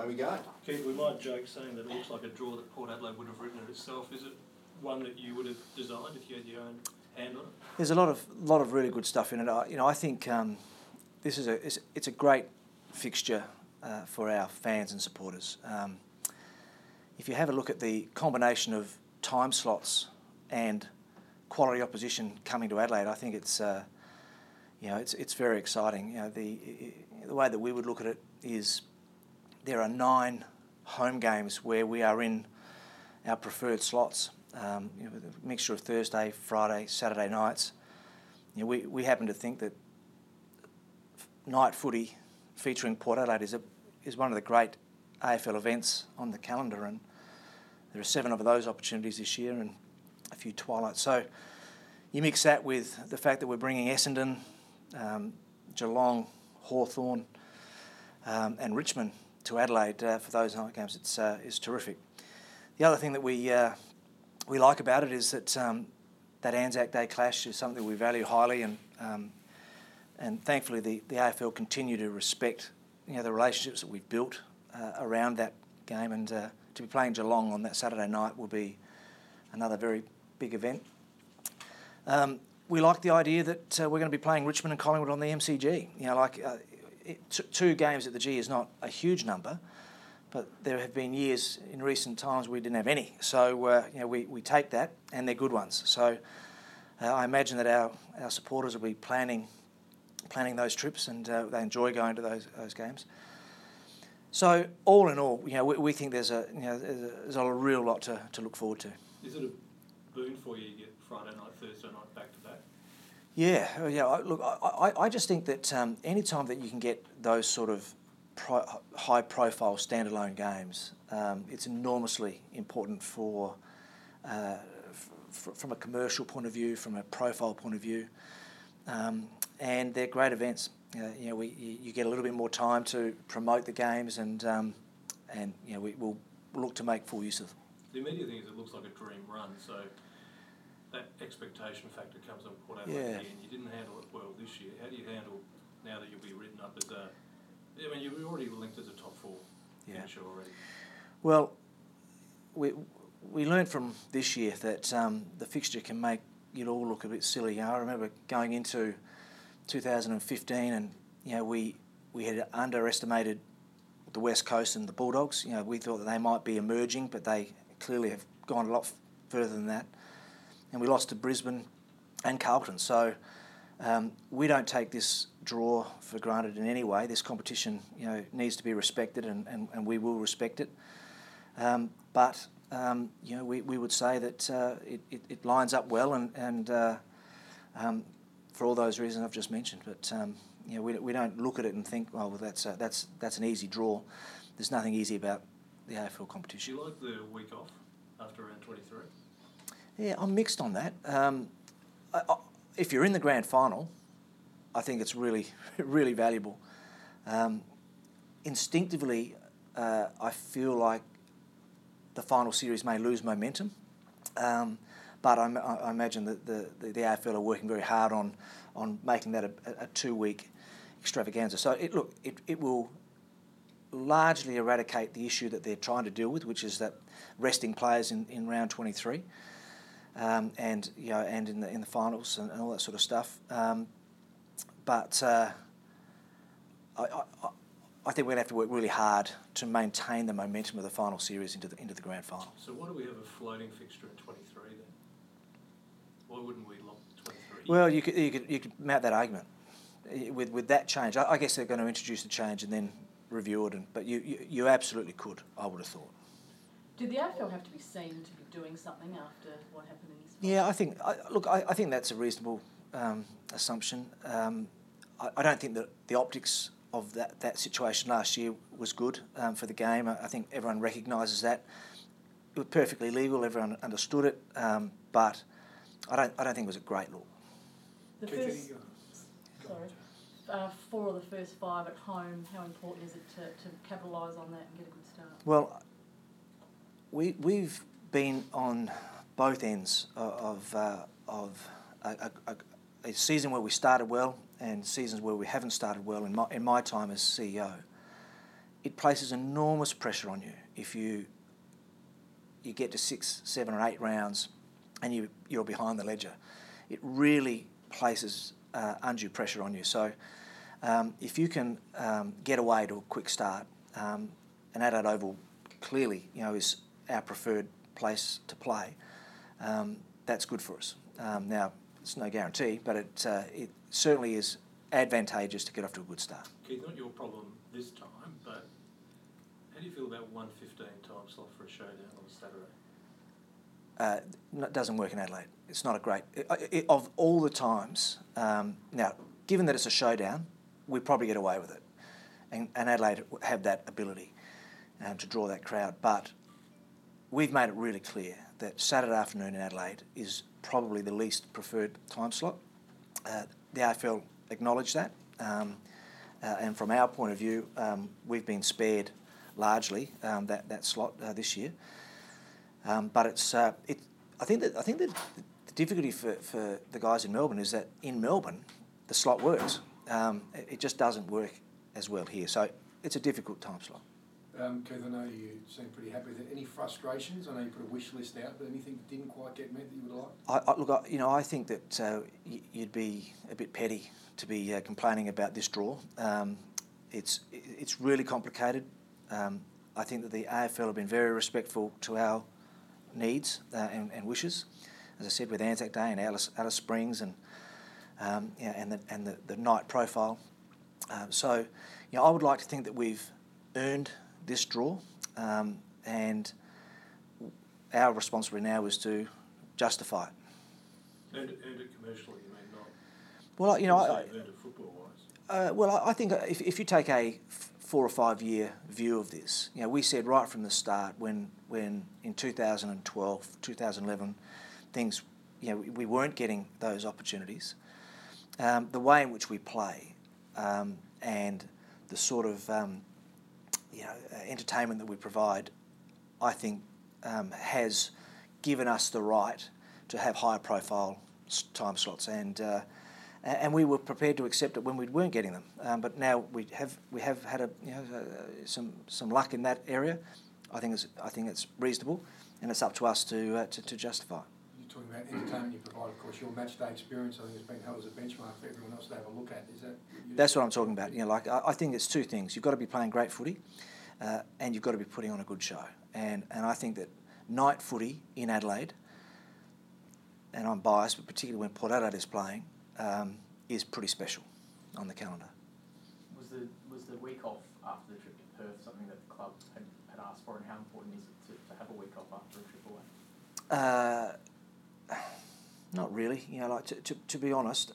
away we go. Keith, we might joke saying that it looks like a draw that Port Adelaide would have written it itself. Is it one that you would have designed if you had your own hand on it? There's a lot of really good stuff in it. I think it's a great fixture for our fans and supporters. If you have a look at the combination of time slots and quality opposition coming to Adelaide, I think it's very exciting. The way that we would look at it is there are 9 home games where we are in our preferred slots. A mixture of Thursday, Friday, Saturday nights. We happen to think that night footy featuring Port Adelaide is one of the great AFL events on the calendar, and there are 7 of those opportunities this year and a few twilights. So you mix that with the fact that we're bringing Essendon, Geelong, Hawthorn, and Richmond to Adelaide for those night games. It's terrific. The other thing that we like about it is that that Anzac Day clash is something we value highly, and thankfully the AFL continue to respect the relationships that we've built around that game, and to be playing Geelong on that Saturday night will be another very big event. We like the idea that we're going to be playing Richmond and Collingwood on the MCG. 2 games at the G is not a huge number, but there have been years in recent times we didn't have any. So we take that, and they're good ones. So I imagine that our supporters will be planning those trips, and they enjoy going to those games. So all in all, we think there's a real lot to look forward to. Is it a boon for you to get Friday night, Thursday night back to back? Yeah. Look, I just think that any time that you can get those sort of high-profile standalone games, it's enormously important from a commercial point of view, from a profile point of view, and they're great events. You get a little bit more time to promote the games, and we'll look to make full use of them. The immediate thing is it looks like a dream run, so that expectation factor comes on Port Adelaide again. You didn't handle it well this year. How do you handle now that you'll be written up as you're already linked as a top 4 finisher already? Well, we learned from this year that the fixture can make it all look a bit silly. I remember going into 2015, and we had underestimated the West Coast and the Bulldogs. We thought that they might be emerging, but they clearly have gone a lot further than that. And we lost to Brisbane and Carlton. So we don't take this draw for granted in any way. This competition, needs to be respected, and we will respect it. But we would say that it lines up well, and for all those reasons I've just mentioned. But we don't look at it and think, well, that's an easy draw. There's nothing easy about the AFL competition. Do you like the week off after round 23? Yeah, I'm mixed on that. If you're in the grand final, I think it's really, really valuable. Instinctively, I feel like the final series may lose momentum, but I imagine that the AFL are working very hard on making that a 2-week extravaganza. So it will largely eradicate the issue that they're trying to deal with, which is that resting players in round 23. And in the finals and all that sort of stuff, but I think we're going to have to work really hard to maintain the momentum of the final series into the grand final. So why do we have a floating fixture in 23 then? Why wouldn't we lock 23? Well, you could mount that argument with that change. I guess they're going to introduce the change and then review it, but you absolutely could. I would have thought. Did the AFL have to be seen to be doing something after what happened in his fight? Yeah, I think that's a reasonable assumption. I don't think that the optics of that situation last year was good for the game. I think everyone recognises that. It was perfectly legal, everyone understood it, but I don't think it was a great look. The first, 4 of the first 5 at home, how important is it to capitalise on that and get a good start? Well, we've been on both ends of a season where we started well and seasons where we haven't started well in my time as CEO. it places enormous pressure on you if you get to 6, 7 or 8 rounds and you're behind the ledger. It really places undue pressure on you. So if you can get away to a quick start, and Adelaide Oval clearly, is our preferred place to play, that's good for us. Now, it's no guarantee, but it certainly is advantageous to get off to a good start. Keith, not your problem this time, but how do you feel about 1:15 time slot for a showdown on Saturday? It doesn't work in Adelaide. It's not a great... of all the times... now, given that it's a showdown, we probably get away with it. And Adelaide have that ability to draw that crowd. But we've made it really clear that Saturday afternoon in Adelaide is probably the least preferred time slot. The AFL acknowledge that. And from our point of view, we've been spared largely that slot this year. But it's I think that the difficulty for the guys in Melbourne is that in Melbourne the slot works. It just doesn't work as well here. So it's a difficult time slot. Keith, I know you seem pretty happy with it. Any frustrations? I know you put a wish list out, but anything that didn't quite get met that you would like? I think that you'd be a bit petty to be complaining about this draw. It's really complicated. I think that the AFL have been very respectful to our needs and wishes. As I said, with Anzac Day and Alice Springs and the night profile. So I would like to think that we've earned this draw, and our responsibility now is to justify it. Earned it commercially, you mean, not? Well, earned it football-wise. I think if you take a 4 or 5 year view of this, we said right from the start when in 2012, 2011, things, we weren't getting those opportunities. The way in which we play and the sort of entertainment that we provide, I think, has given us the right to have higher profile time slots, and we were prepared to accept it when we weren't getting them. But now we have had some luck in that area. I think it's reasonable, and it's up to us to justify. You're talking about entertainment you provide, of course. Your match day experience, I think, has been held as a benchmark for everyone else to have a look at. Is that? That's what I'm talking about. I think it's two things. You've got to be playing great footy, and you've got to be putting on a good show. And I think that night footy in Adelaide, and I'm biased, but particularly when Port Adelaide is playing, is pretty special on the calendar. Was the week off after the trip to Perth something that the club had asked for, and how important is it to have a week off after a trip away? Not really. To be honest,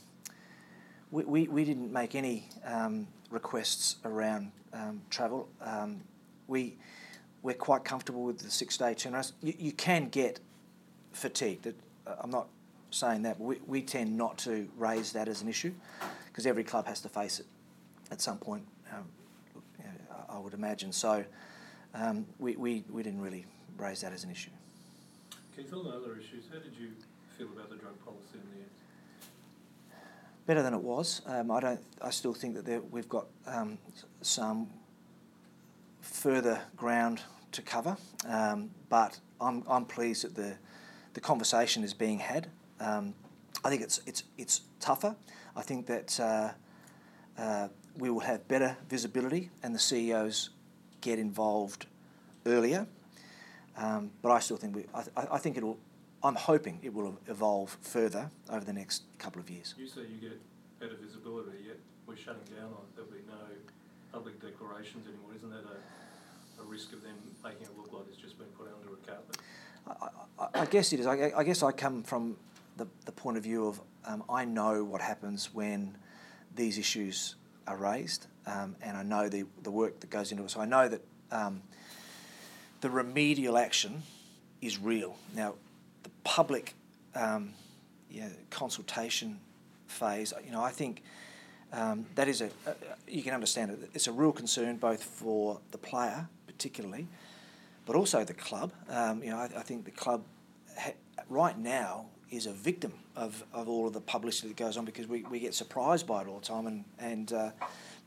we didn't make any requests around travel. We're quite comfortable with the 6-day turnaround. You can get fatigued. I'm not saying that, but we tend not to raise that as an issue because every club has to face it at some point, I would imagine. So we didn't really raise that as an issue. Keith, on the other issues, how did you feel about the drug policy in the end? Better than it was. I still think that we've got some further ground to cover, but I'm pleased that the conversation is being had. I think it's tougher. I think that we will have better visibility and the CEOs get involved earlier. But I still think I'm hoping it will evolve further over the next couple of years. You say you get better visibility, yet we're shutting down on it. There'll be no public declarations anymore. Isn't that a risk of them making it look like it's just been put under a carpet? I guess it is. I guess I come from the point of view of I know what happens when these issues are raised, and I know the work that goes into it. So I know that the remedial action is real. Now, the public consultation phase, I think that is you can understand it. It's a real concern both for the player particularly, but also the club. I think the club right now is a victim of all of the publicity that goes on because we get surprised by it all the time, and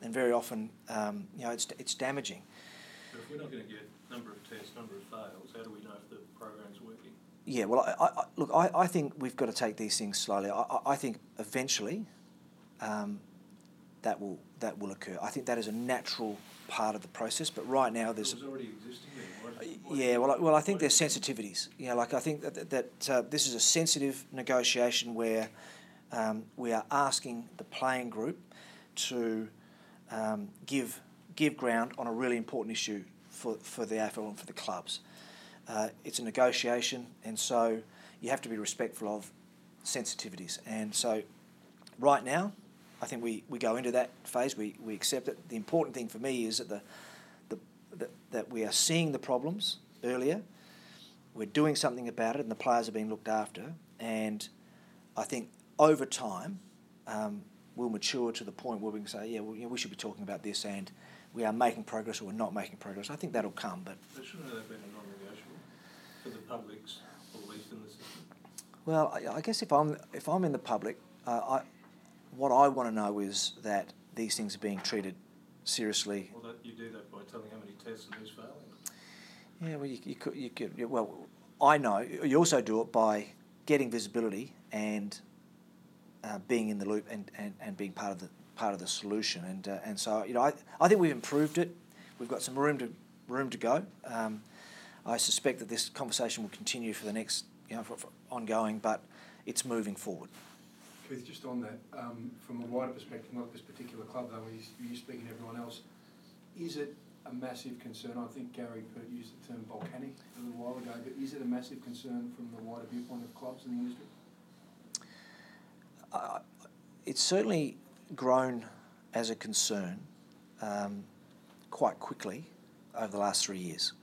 and very often, it's damaging. But if we're not going to get number of tests, number of fails, how do we know if the program's working? Yeah, well, I think we've got to take these things slowly. I think eventually that will occur. I think that is a natural part of the process, but right now there's... It was already existing there. Yeah, well, I think there's sensitivities. I think that this is a sensitive negotiation where we are asking the playing group to give ground on a really important issue for the AFL and for the clubs. It's a negotiation, and so you have to be respectful of sensitivities. And so right now, I think we go into that phase, we accept it. The important thing for me is that we are seeing the problems earlier, we're doing something about it, and the players are being looked after. And I think over time, we'll mature to the point where we can say, we should be talking about this, and we are making progress or we're not making progress. I think that'll come, but... But shouldn't that have been a non-negotiable for the public's belief in the system? Well, I guess if I'm in the public, what I want to know is that these things are being treated seriously. Well, you do that by telling how many tests and who's failing. Yeah, well, you could. Well, I know. You also do it by getting visibility and being in the loop and being part of the solution. And so I think we've improved it. We've got some room to go. I suspect that this conversation will continue for the next for ongoing, but it's moving forward. Keith, just on that, from a wider perspective, not this particular club though, you speaking to everyone else, is it a massive concern? I think Gary Pert used the term volcanic a little while ago, but is it a massive concern from the wider viewpoint of clubs in the industry? It's certainly grown as a concern quite quickly over the last 3 years.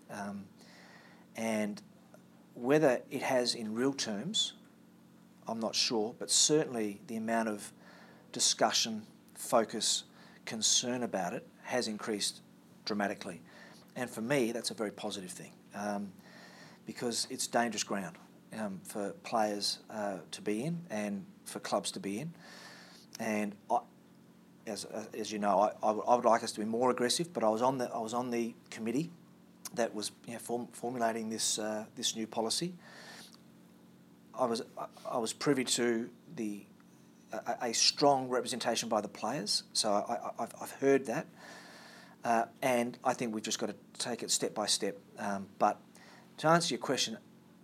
And whether it has in real terms, I'm not sure, but certainly the amount of discussion, focus, concern about it has increased dramatically. And for me, that's a very positive thing because it's dangerous ground for players to be in and for clubs to be in. And as you know, I would like us to be more aggressive, but I was on the committee that was formulating this new policy. I was privy to a strong representation by the players, so I've heard that, and I think we've just got to take it step by step. But to answer your question,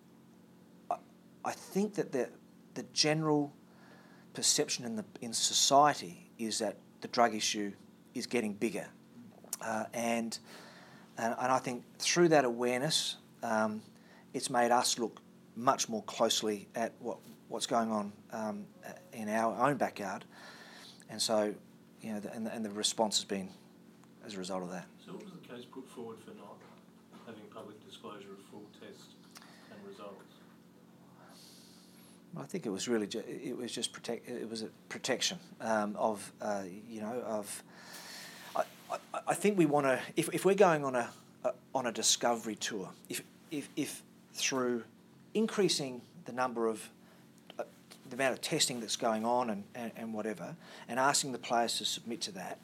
I think that the general perception in society is that the drug issue is getting bigger, and I think through that awareness, it's made us look much more closely at what's going on in our own backyard, and so and the response has been as a result of that. So what was the case put forward for not having public disclosure of full tests and results? I think it was really just a protection of. I think we want to if we're going on a discovery tour, if through increasing the number of the amount of testing that's going on and whatever, and asking the players to submit to that,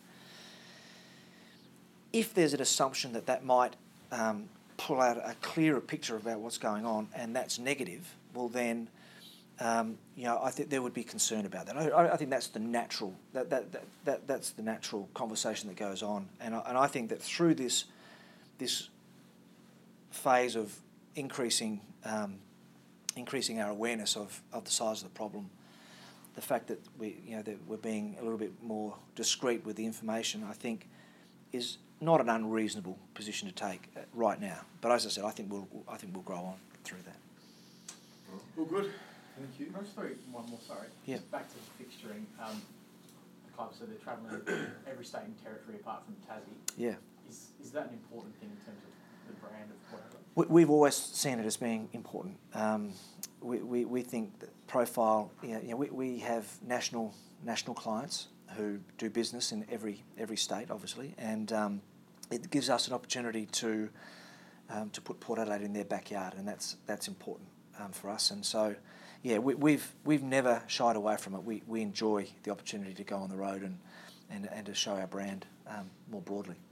if there's an assumption that might pull out a clearer picture about what's going on, and that's negative, well then, I think there would be concern about that. I think that's the natural that's the natural conversation that goes on, and I think that through this phase of increasing our awareness of the size of the problem, the fact that we're being a little bit more discreet with the information, I think, is not an unreasonable position to take right now. But as I said, I think we'll grow on through that. All good. Thank you. Can I just throw one more, sorry? Yeah. Just back to the fixturing. The clubs, so they're travelling every state and territory apart from Tassie. Yeah. Is that an important thing in terms of the brand of whatever? We've always seen it as being important. We think that profile. We have national clients who do business in every state, obviously, and it gives us an opportunity to put Port Adelaide in their backyard, and that's important for us. And so, we've never shied away from it. We enjoy the opportunity to go on the road and to show our brand more broadly.